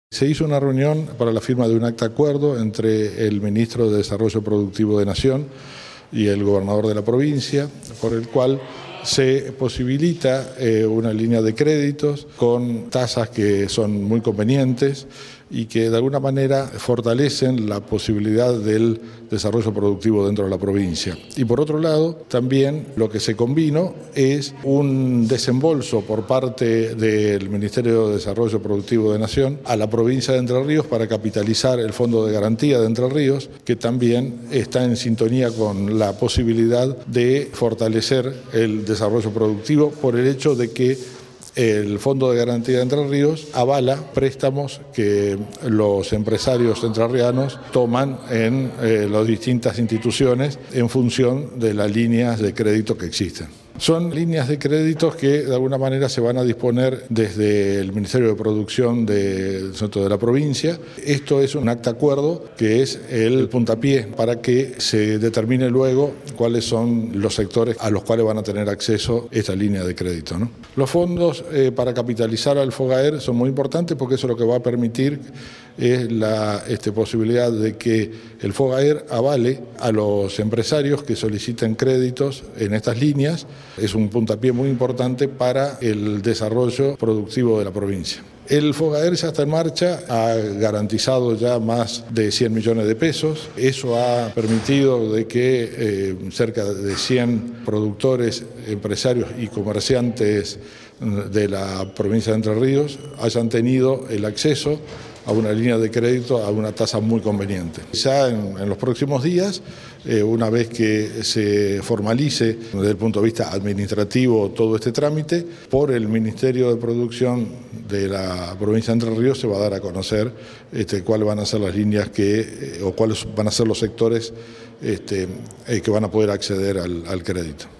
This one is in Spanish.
Se hizo una reunión para la firma de un acta de acuerdo entre el ministro de Desarrollo Productivo de Nación y el gobernador de la provincia, por el cual se posibilita una línea de créditos con tasas que son muy convenientes y que de alguna manera fortalecen la posibilidad del desarrollo productivo dentro de la provincia. Y por otro lado, también lo que se combinó es un desembolso por parte del Ministerio de Desarrollo Productivo de Nación a la provincia de Entre Ríos para capitalizar el Fondo de Garantía de Entre Ríos, que también está en sintonía con la posibilidad de fortalecer el desarrollo productivo por el hecho de que el Fondo de Garantía de Entre Ríos avala préstamos que los empresarios entrerrianos toman en las distintas instituciones en función de las líneas de crédito que existen. Son líneas de créditos que de alguna manera se van a disponer desde el Ministerio de Producción de la provincia. Esto es un acta de acuerdo que es el puntapié para que se determine luego cuáles son los sectores a los cuales van a tener acceso esta línea de crédito, ¿no? Los fondos para capitalizar al FOGAER son muy importantes porque eso lo que va a permitir es la posibilidad de que el FOGAER avale a los empresarios que soliciten créditos en estas líneas. Es un puntapié muy importante para el desarrollo productivo de la provincia. El FOGAER ya está en marcha, ha garantizado ya más de 100 millones de pesos. Eso ha permitido de que cerca de 100 productores, empresarios y comerciantes de la provincia de Entre Ríos hayan tenido el acceso a una línea de crédito a una tasa muy conveniente. Ya en los próximos días, una vez que se formalice desde el punto de vista administrativo todo este trámite, por el Ministerio de Producción de la provincia de Entre Ríos se va a dar a conocer cuáles van a ser las líneas o cuáles van a ser los sectores que van a poder acceder al crédito.